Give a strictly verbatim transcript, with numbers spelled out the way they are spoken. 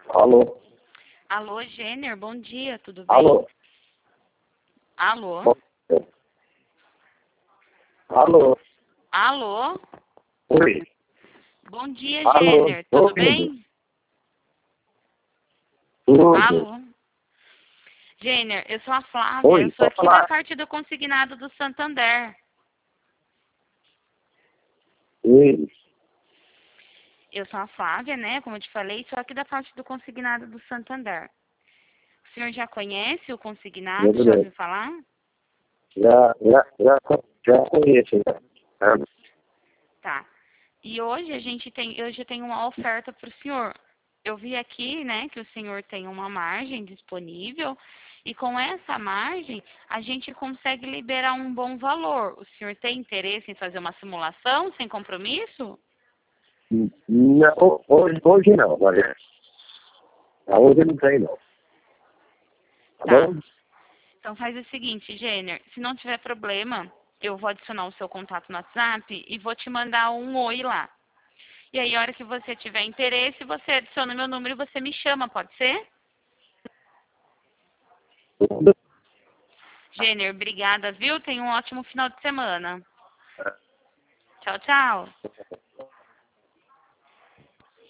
Alô? Alô, Gêner, bom dia, tudo bem? Alô? Alô? Alô? Alô? Oi? Bom dia, Alô? Gêner, Tô tudo ouvindo. bem? Tudo. Alô? Gêner, eu sou a Flávia, Oi, eu sou pode aqui da falar. parte do consignado do Santander. Oi. Eu sou a Flávia, né, como eu te falei, sou aqui da parte do consignado do Santander. O senhor já conhece o consignado, Tudo já bem. ouviu falar? Já, já, já, já conheço. Já. Ah, Tá. E hoje a gente tem, hoje eu tenho uma oferta para o senhor. Eu vi aqui, né, que o senhor tem uma margem disponível e com essa margem a gente consegue liberar um bom valor. O senhor tem interesse em fazer uma simulação sem compromisso? Não, hoje, hoje não, olha. Ah, Hoje não tem, não. Tá Tá. bom? Então faz o seguinte, Jenner, se não tiver problema, eu vou adicionar o seu contato no WhatsApp e vou te mandar um oi lá. E aí, a hora que você tiver interesse, você adiciona meu número e você me chama, pode ser? Tudo. Jenner, obrigada, viu? Tenha um ótimo final de semana. Tchau, tchau.